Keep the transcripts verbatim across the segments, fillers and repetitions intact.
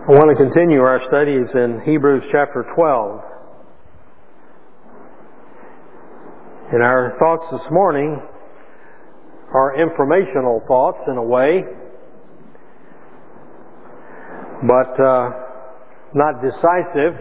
I want to continue our studies in Hebrews chapter twelve. And our thoughts this morning are informational thoughts in a way, but uh, not decisive.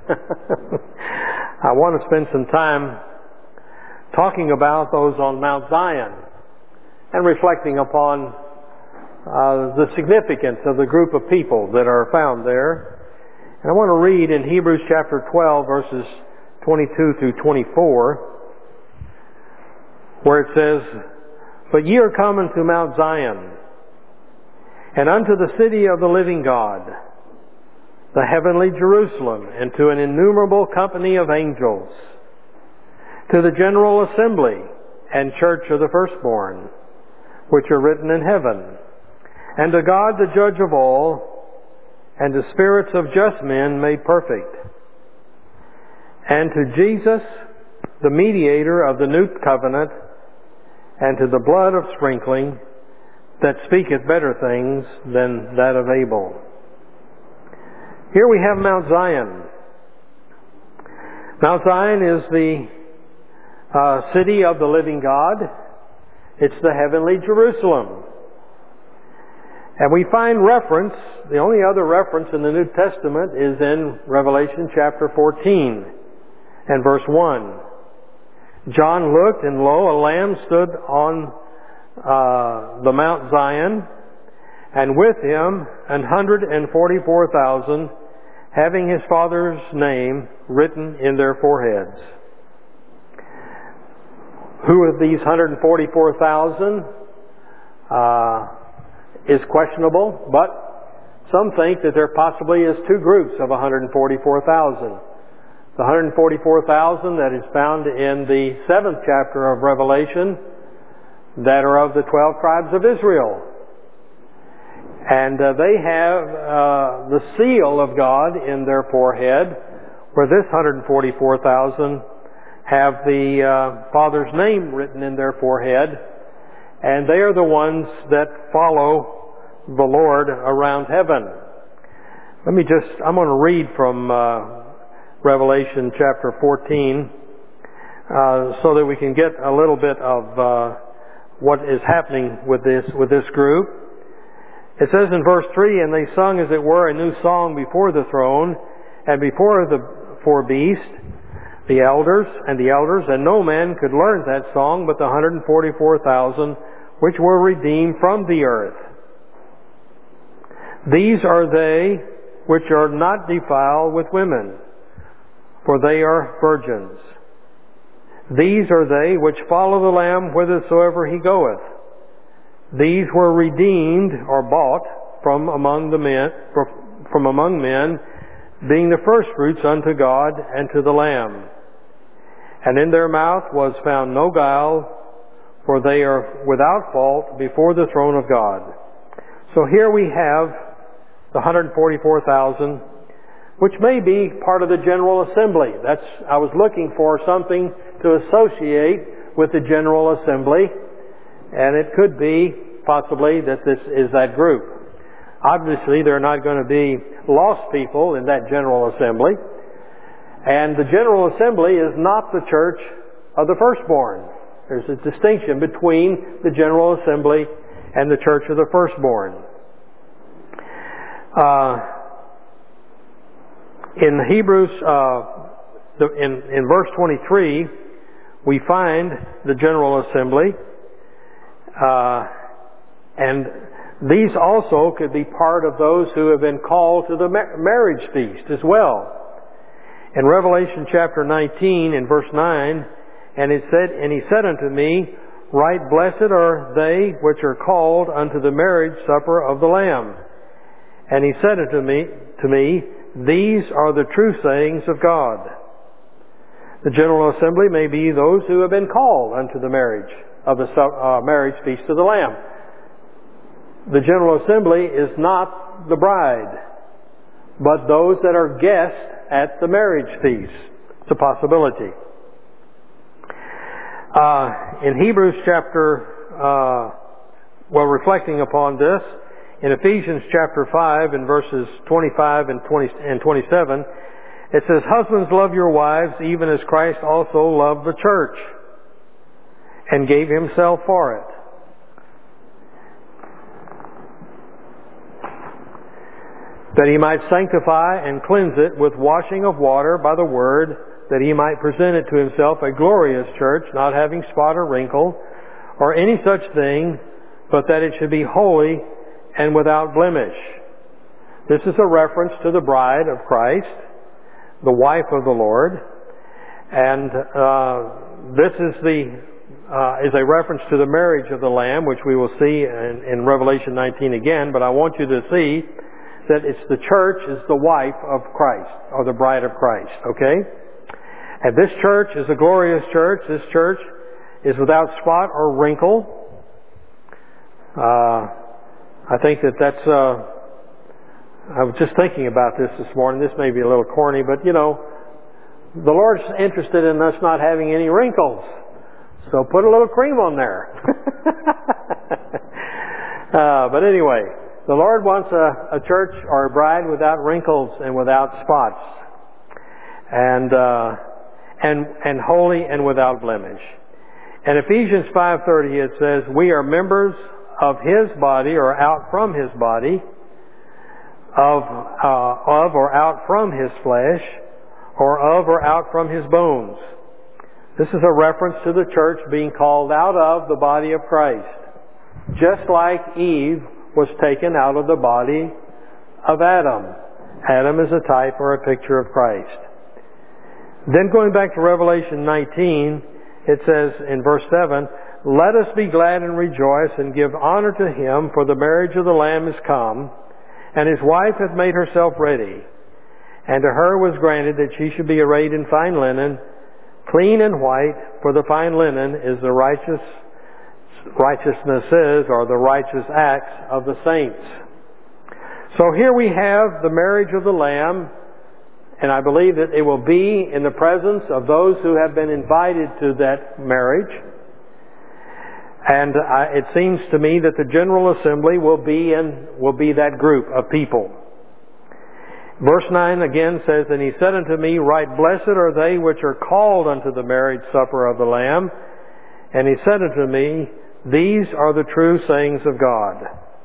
I want to spend some time talking about those on Mount Zion and reflecting upon Uh, the significance of the group of people that are found there. And I want to read in Hebrews chapter twelve, verses twenty-two through twenty-four, where it says, "But ye are come unto Mount Zion, and unto the city of the living God, the heavenly Jerusalem, and to an innumerable company of angels, to the general assembly and church of the firstborn, which are written in heaven, and to God the judge of all, and to spirits of just men made perfect, and to Jesus, the mediator of the new covenant, and to the blood of sprinkling, that speaketh better things than that of Abel." Here we have Mount Zion. Mount Zion is the uh, city of the living God. It's the heavenly Jerusalem. And we find reference, the only other reference in the New Testament is in Revelation chapter fourteen and verse one. "John looked, and lo, a lamb stood on uh, the Mount Zion, and with him an hundred and forty-four thousand, having his Father's name written in their foreheads." Who are these one hundred forty-four thousand? Uh, is questionable, but some think that there possibly is two groups of one hundred forty-four thousand. The one hundred forty-four thousand that is found in the seventh chapter of Revelation that are of the twelve tribes of Israel. And uh, they have uh, the seal of God in their forehead, where this one hundred forty-four thousand have the uh, Father's name written in their forehead. And they are the ones that follow the Lord around heaven. Let me just, I'm going to read from uh, Revelation chapter fourteen uh, so that we can get a little bit of uh, what is happening with this, with this group. It says in verse three, "And they sung as it were a new song before the throne and before the four beasts, the elders and the elders, and no man could learn that song but the one hundred forty-four thousand which were redeemed from the earth. These are they which are not defiled with women, for they are virgins. These are they which follow the Lamb whithersoever he goeth. These were redeemed or bought from among the men, from among men, being the firstfruits unto God and to the Lamb. And in their mouth was found no guile, for they are without fault before the throne of God." So here we have the one hundred forty-four thousand, which may be part of the General Assembly. That's, I was looking for something to associate with the General Assembly, and it could be possibly that this is that group. Obviously, there are not going to be lost people in that General Assembly, and the General Assembly is not the church of the firstborn. There's a distinction between the General Assembly and the church of the firstborn. Uh, in Hebrews, uh, the, in, in verse twenty-three, we find the General Assembly, uh, and these also could be part of those who have been called to the marriage feast as well. In Revelation chapter nineteen, in verse nine, And it said, and he said unto me, Right blessed are they which are called unto the marriage supper of the Lamb. And he said unto me, to me, These are the true sayings of God. The General Assembly may be those who have been called unto the marriage of the uh, marriage feast of the Lamb. The General Assembly is not the bride, but those that are guests at the marriage feast. It's a possibility. Uh, in Hebrews chapter, uh, well, reflecting upon this, in Ephesians chapter five, in verses twenty-five and twenty and twenty-seven, it says, "Husbands, love your wives, even as Christ also loved the church, and gave himself for it." "That he might sanctify and cleanse it with washing of water by the word, that he might present it to himself a glorious church, not having spot or wrinkle, or any such thing, but that it should be holy and without blemish." This is a reference to the bride of Christ, the wife of the Lord. And uh, this is the uh, is a reference to the marriage of the Lamb, which we will see in, in Revelation nineteen again. But I want you to see that it's the church is the wife of Christ, or the bride of Christ, okay? And this church is a glorious church. This church is without spot or wrinkle. Uh, I think that that's, uh, I was just thinking about this this morning. This may be a little corny, but you know, the Lord's interested in us not having any wrinkles. So put a little cream on there. uh, but anyway, the Lord wants a, a church or a bride without wrinkles and without spots, and uh, and and holy and without blemish. In Ephesians five thirty, it says, "We are members of His body, or out from His body, of uh, of or out from His flesh, or of or out from His bones." This is a reference to the church being called out of the body of Christ, just like Eve was taken out of the body of Adam. Adam is a type or a picture of Christ. Then going back to Revelation nineteen, it says in verse seven, "Let us be glad and rejoice and give honor to Him, for the marriage of the Lamb is come, and His wife hath made herself ready. And to her was granted that she should be arrayed in fine linen, clean and white, for the fine linen is the righteous righteousnesses, or the righteous acts of the saints." So here we have the marriage of the Lamb, and I believe that it will be in the presence of those who have been invited to that marriage. And uh, it seems to me that the General Assembly will be in will be that group of people. Verse nine again says, "And He said unto me, Right blessed are they which are called unto the marriage supper of the Lamb. And He said unto me, These are the true sayings of God."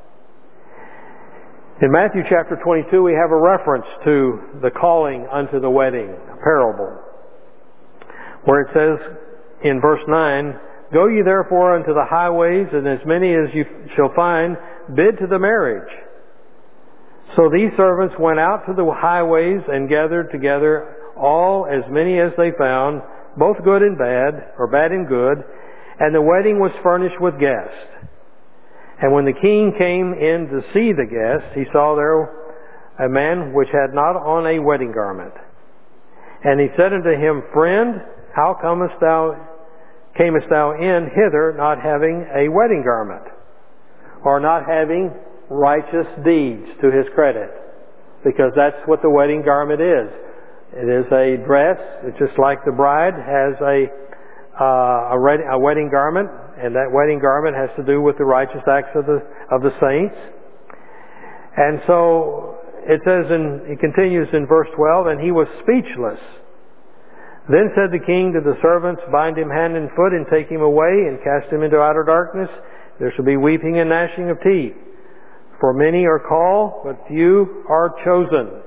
In Matthew chapter twenty-two, we have a reference to the calling unto the wedding, a parable, where it says in verse nine, "Go ye therefore unto the highways, and as many as you shall find, bid to the marriage. So these servants went out to the highways and gathered together all as many as they found, both good and bad, or bad and good, and the wedding was furnished with guests. And when the king came in to see the guests, he saw there a man which had not on a wedding garment. And he said unto him, Friend, how comest thou, camest thou in hither not having a wedding garment?" Or not having righteous deeds to his credit. Because that's what the wedding garment is. It is a dress. It's just like the bride has a Uh, a, red, a wedding garment, and that wedding garment has to do with the righteous acts of the of the saints. And so it says, in it continues in verse twelve, "And he was speechless. Then said the king to the servants, Bind him hand and foot, and take him away, and cast him into outer darkness. There shall be weeping and gnashing of teeth. For many are called, but few are chosen."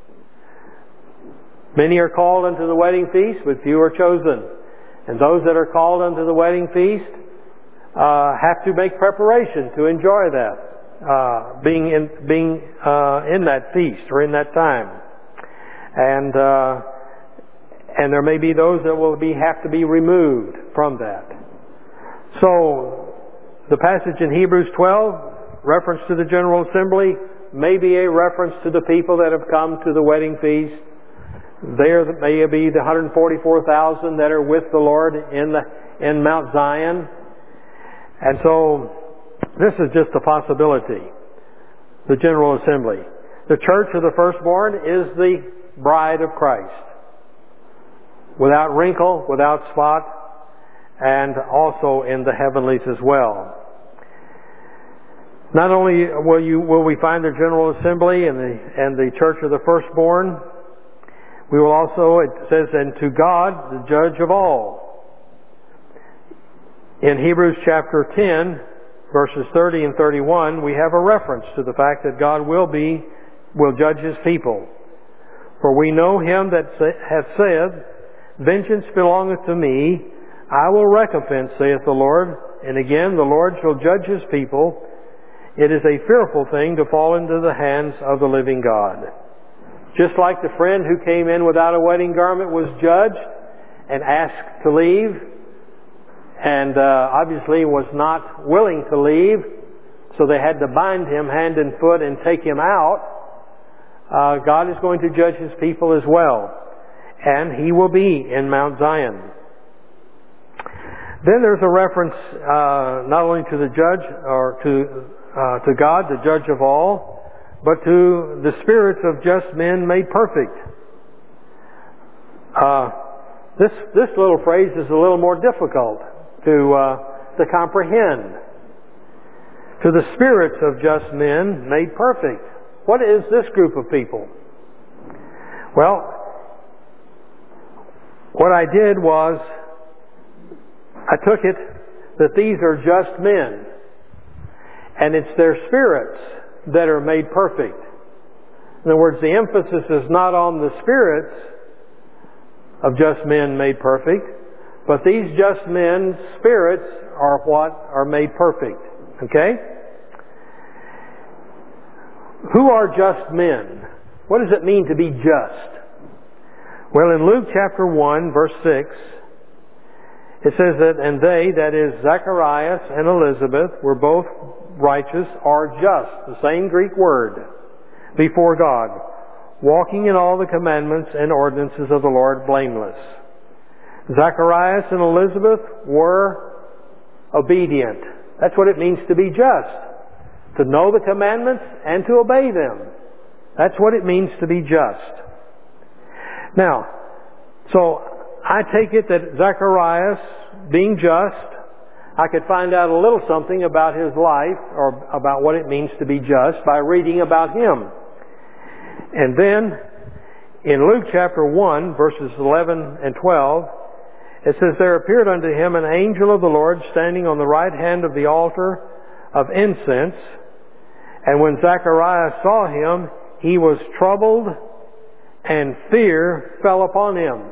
Many are called unto the wedding feast, but few are chosen. And those that are called unto the wedding feast uh, have to make preparation to enjoy that, uh, being in being uh, in that feast or in that time. And uh, and there may be those that will be have to be removed from that. So the passage in Hebrews twelve, reference to the General Assembly, may be a reference to the people that have come to the wedding feast. There may be the one hundred forty-four thousand that are with the Lord in the in Mount Zion. And so this is just a possibility. The General Assembly. The church of the firstborn is the bride of Christ, without wrinkle, without spot, and also in the heavenlies as well. Not only will you will we find the General Assembly and the and the Church of the Firstborn, we will also, it says, and to God, the Judge of all. In Hebrews chapter ten, verses thirty and thirty-one, we have a reference to the fact that God will be, will judge His people. For we know Him that hath said, Vengeance belongeth to me, I will recompense, saith the Lord. And again, the Lord shall judge His people. It is a fearful thing to fall into the hands of the living God. Just like the friend who came in without a wedding garment was judged and asked to leave, and uh, obviously was not willing to leave, so they had to bind him hand and foot and take him out. Uh, God is going to judge His people as well, and He will be in Mount Zion. Then there's a reference uh, not only to the judge or to uh, to God, the Judge of all, but to the spirits of just men made perfect. Uh, this this little phrase is a little more difficult to uh, to comprehend. To the spirits of just men made perfect. What is this group of people? Well, what I did was I took it that these are just men, and it's their spirits that are made perfect. In other words, the emphasis is not on the spirits of just men made perfect, but these just men's spirits are what are made perfect. Okay? Who are just men? What does it mean to be just? Well, in Luke chapter one, verse six, it says that, and they, that is Zacharias and Elizabeth, were both righteous or just, the same Greek word, before God, walking in all the commandments and ordinances of the Lord blameless. Zacharias and Elizabeth were obedient. That's what it means to be just. To know the commandments and to obey them. That's what it means to be just. Now, so I take it that Zacharias, being just, I could find out a little something about his life or about what it means to be just by reading about him. And then, in Luke chapter one, verses eleven and twelve, it says, There appeared unto him an angel of the Lord standing on the right hand of the altar of incense. And when Zacharias saw him, he was troubled, and fear fell upon him.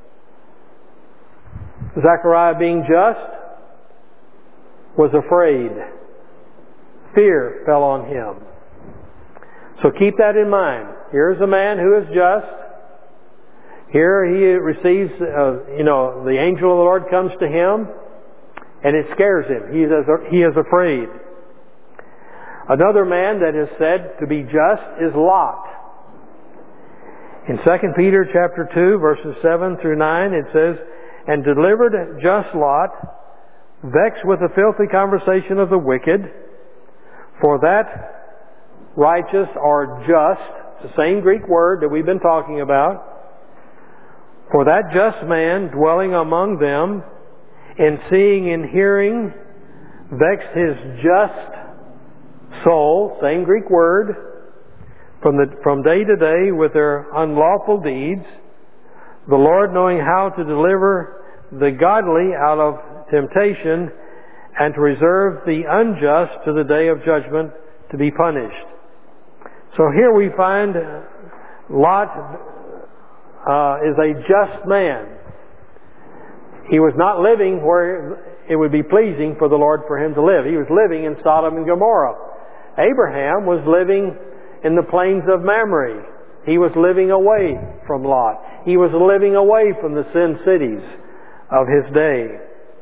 Zechariah, being just, was afraid. Fear fell on him. So keep that in mind. Here's a man who is just. Here he receives, uh, you know, the angel of the Lord comes to him, and it scares him. He is, he is afraid. Another man that is said to be just is Lot. In Second Peter chapter two, verses seven through nine, it says, And delivered just Lot, vexed with the filthy conversation of the wicked, for that righteous or just, the same Greek word that we've been talking about, for that just man dwelling among them, in seeing and hearing, vexed his just soul, same Greek word, from the from day to day with their unlawful deeds, the Lord knowing how to deliver the godly out of temptation and to reserve the unjust to the day of judgment to be punished. So here we find Lot uh, is a just man. He was not living where it would be pleasing for the Lord for him to live. He was living in Sodom and Gomorrah. Abraham was living in the plains of Mamre. He was living away from Lot. He was living away from the sin cities of his day.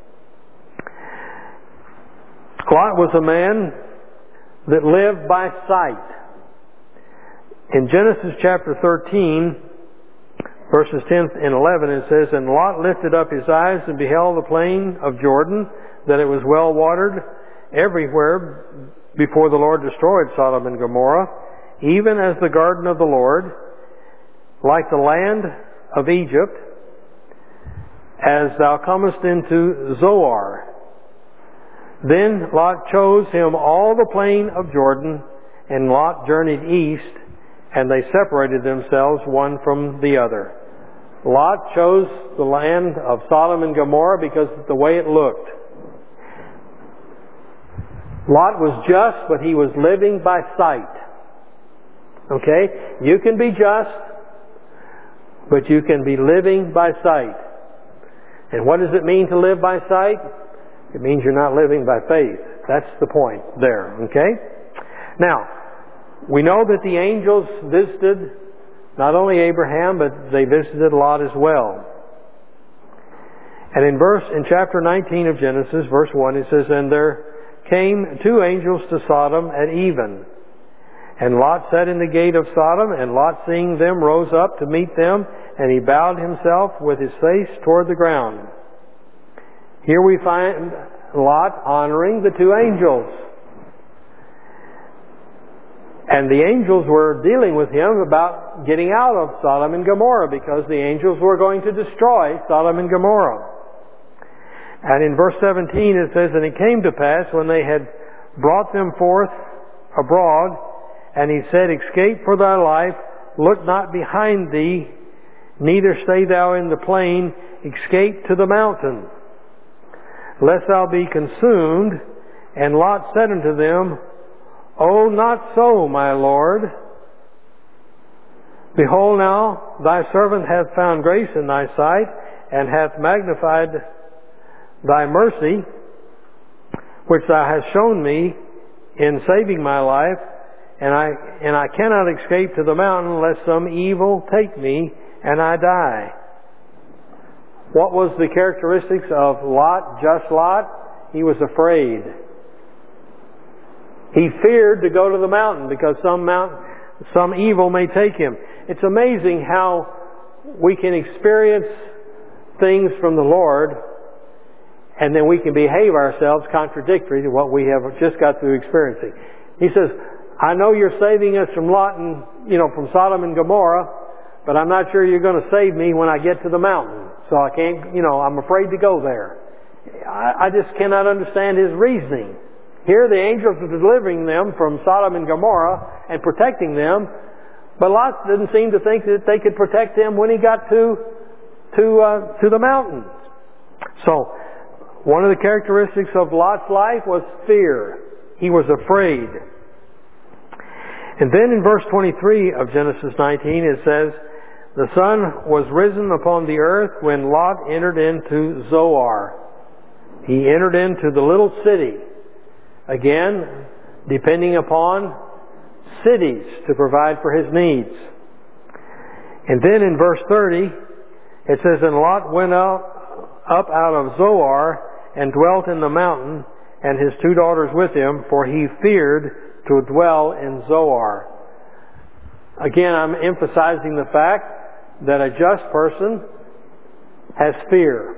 Lot was a man that lived by sight. In Genesis chapter thirteen, verses ten and eleven, it says, And Lot lifted up his eyes and beheld the plain of Jordan, that it was well watered everywhere before the Lord destroyed Sodom and Gomorrah, even as the garden of the Lord, like the land of Egypt, as thou comest into Zoar. Then Lot chose him all the plain of Jordan, and Lot journeyed east, and they separated themselves one from the other. Lot chose the land of Sodom and Gomorrah because of the way it looked. Lot was just, but he was living by sight. Okay? You can be just, but you can be living by sight. And what does it mean to live by sight? It means you're not living by faith. That's the point there. Okay? Now, we know that the angels visited not only Abraham, but they visited Lot as well. And in verse, in chapter nineteen of Genesis, verse one, it says, "And there came two angels to Sodom at even. And Lot sat in the gate of Sodom, and Lot, seeing them, rose up to meet them, and he bowed himself with his face toward the ground." Here we find Lot honoring the two angels. And the angels were dealing with him about getting out of Sodom and Gomorrah, because the angels were going to destroy Sodom and Gomorrah. And in verse seventeen it says, "And it came to pass, when they had brought them forth abroad, and he said, Escape for thy life, look not behind thee, neither stay thou in the plain, escape to the mountain, lest thou be consumed. And Lot said unto them, O not so, my Lord. Behold now, thy servant hath found grace in thy sight, and hath magnified thy mercy, which thou hast shown me in saving my life, and I and I cannot escape to the mountain, lest some evil take me, and I die." What was the characteristics of Lot, just Lot? He was afraid. He feared to go to the mountain because some mount, some evil may take him. It's amazing how we can experience things from the Lord, and then we can behave ourselves contradictory to what we have just got through experiencing. He says, "I know you're saving us from Lot and, you know, from Sodom and Gomorrah, but I'm not sure you're going to save me when I get to the mountain. So I can't, you know, I'm afraid to go there." I, I just cannot understand his reasoning. Here the angels are delivering them from Sodom and Gomorrah and protecting them, but Lot didn't seem to think that they could protect him when he got to to uh, to the mountains. So one of the characteristics of Lot's life was fear. He was afraid. And then in verse twenty-three of Genesis nineteen it says, "The sun was risen upon the earth when Lot entered into Zoar." He entered into the little city. Again, depending upon cities to provide for his needs. And then in verse thirty, it says, "And Lot went out, up out of Zoar and dwelt in the mountain, and his two daughters with him, for he feared to dwell in Zoar." Again, I'm emphasizing the fact that a just person has fear,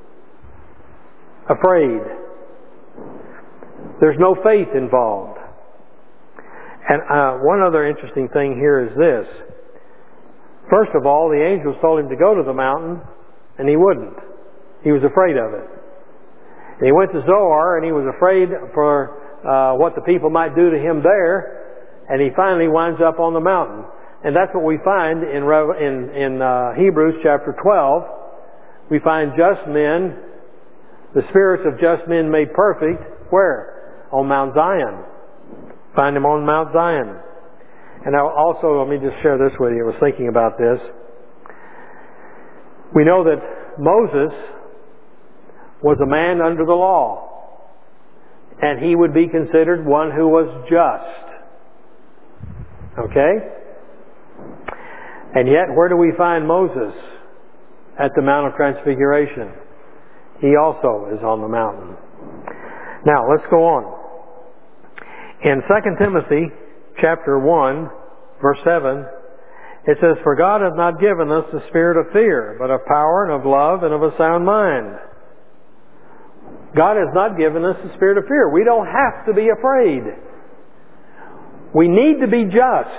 afraid. There's no faith involved. And uh, one other interesting thing here is this. First of all, the angels told him to go to the mountain, and he wouldn't. He was afraid of it. And he went to Zoar, and he was afraid for uh, what the people might do to him there, and he finally winds up on the mountain. And that's what we find in, in, in uh, Hebrews chapter twelve. We find just men, the spirits of just men made perfect, where? On Mount Zion. Find them on Mount Zion. And also, let me just share this with you. I was thinking about this. We know that Moses was a man under the law, and he would be considered one who was just. Okay? And yet, where do we find Moses? At the Mount of Transfiguration. He also is on the mountain. Now, let's go on. In Second Timothy chapter one, verse seven, it says, "For God hath not given us the spirit of fear, but of power and of love and of a sound mind." God has not given us the spirit of fear. We don't have to be afraid. We need to be just.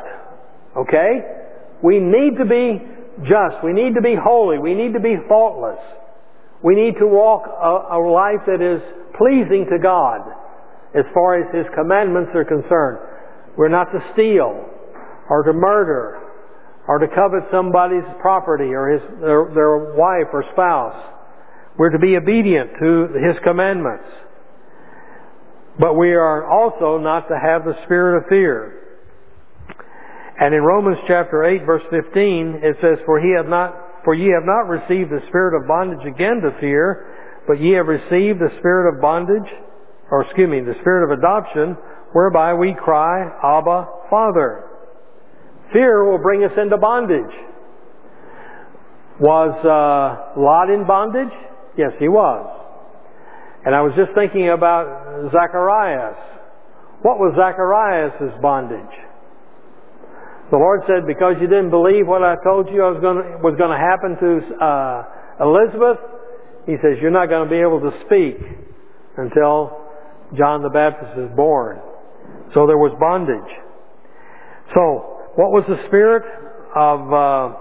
Okay? We need to be just. We need to be holy. We need to be faultless. We need to walk a, a life that is pleasing to God as far as His commandments are concerned. We're not to steal or to murder or to covet somebody's property or his their, their wife or spouse. We're to be obedient to His commandments. But we are also not to have the spirit of fear. And in Romans chapter eight verse fifteen it says, For he have not for ye have not received the spirit of bondage again to fear, but ye have received the spirit of bondage, or excuse me, the spirit of adoption, whereby we cry, Abba, Father. Fear will bring us into bondage. Was uh, Lot in bondage? Yes, he was. And I was just thinking about Zacharias. What was Zacharias' bondage? The Lord said, because you didn't believe what I told you I was going to, was going to happen to uh, Elizabeth, He says, you're not going to be able to speak until John the Baptist is born. So there was bondage. So, what was the spirit of uh,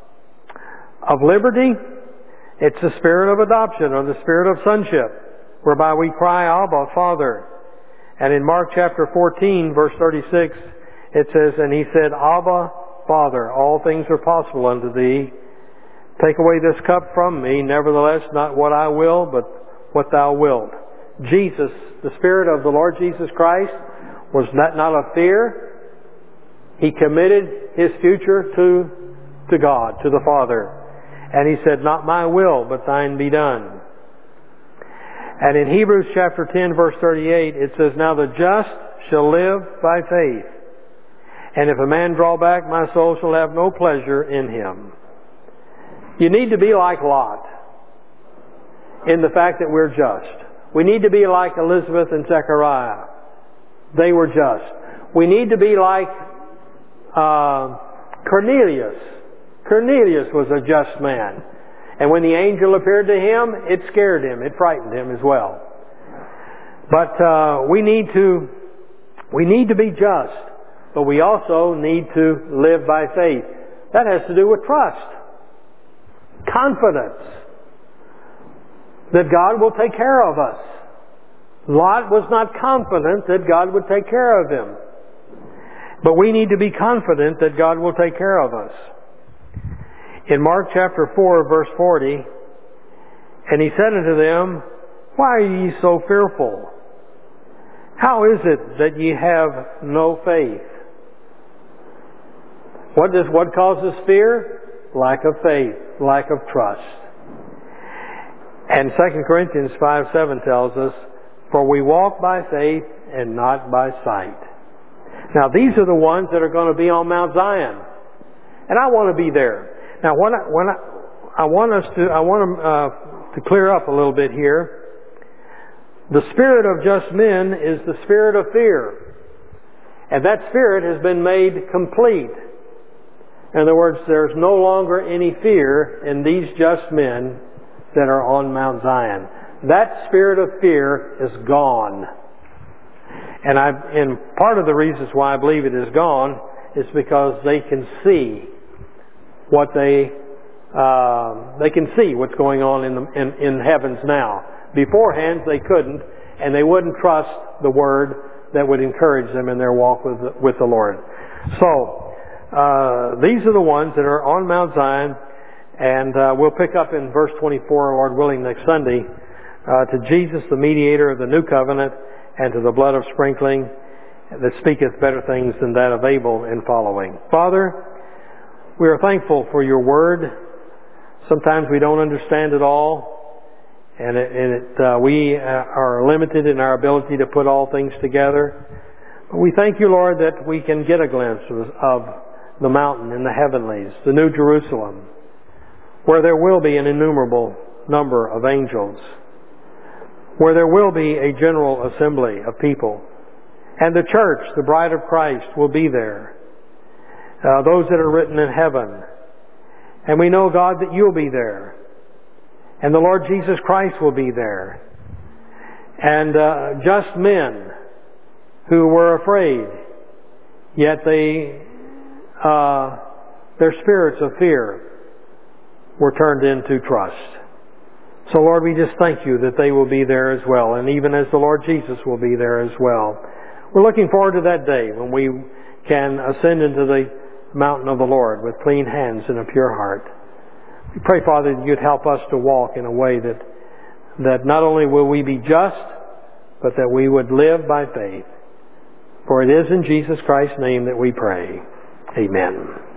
of liberty? It's the spirit of adoption, or the spirit of sonship, whereby we cry, Abba, Father. And in Mark chapter fourteen, verse thirty-six, it says, And he said, Abba, Father, all things are possible unto thee. Take away this cup from me, nevertheless, not what I will, but what thou wilt. Jesus, the Spirit of the Lord Jesus Christ, was not, not of fear. He committed his future to, to God, to the Father. And he said, Not my will, but thine be done. And in Hebrews chapter ten, verse thirty-eight, it says, Now the just shall live by faith. And if a man draw back, my soul shall have no pleasure in him. You need to be like Lot in the fact that we're just. We need to be like Elizabeth and Zechariah. They were just. We need to be like uh, Cornelius. Cornelius was a just man. And when the angel appeared to him, it scared him. It frightened him as well. But uh, we need to we need to be just. But we also need to live by faith. That has to do with trust. Confidence that God will take care of us. Lot was not confident that God would take care of him. But we need to be confident that God will take care of us. In Mark chapter four, verse forty, And he said unto them, Why are ye so fearful? How is it that ye have no faith? What does what causes fear? Lack of faith, lack of trust. And Second Corinthians five seven tells us, For we walk by faith and not by sight. Now these are the ones that are going to be on Mount Zion. And I want to be there. Now when I, when I, I want us to, I want uh, to clear up a little bit here. The spirit of just men is the spirit of fear. And that spirit has been made complete. In other words, there's no longer any fear in these just men that are on Mount Zion. That spirit of fear is gone. And I, and part of the reasons why I believe it is gone is because they can see what they, uh, they can see what's going on in the, in, in heavens now. Beforehand, they couldn't, and they wouldn't trust the word that would encourage them in their walk with the, with the Lord. So, Uh, these are the ones that are on Mount Zion, and uh, we'll pick up in verse twenty-four, Lord willing, next Sunday, uh, to Jesus, the mediator of the new covenant, and to the blood of sprinkling that speaketh better things than that of Abel in following. Father, we are thankful for your word. Sometimes we don't understand it all, and, it, and it, uh, we are limited in our ability to put all things together. But we thank you, Lord, that we can get a glimpse of, of the mountain in the heavenlies, the New Jerusalem, where there will be an innumerable number of angels, where there will be a general assembly of people, and the church, the bride of Christ, will be there, uh, those that are written in heaven. And we know, God, that you'll be there, and the Lord Jesus Christ will be there, and uh, just men who were afraid, yet they Uh, their spirits of fear were turned into trust. So Lord, we just thank you that they will be there as well, and even as the Lord Jesus will be there as well. We're looking forward to that day when we can ascend into the mountain of the Lord with clean hands and a pure heart. We pray, Father, that you'd help us to walk in a way that, that not only will we be just, but that we would live by faith. For it is in Jesus Christ's name that we pray. Amen.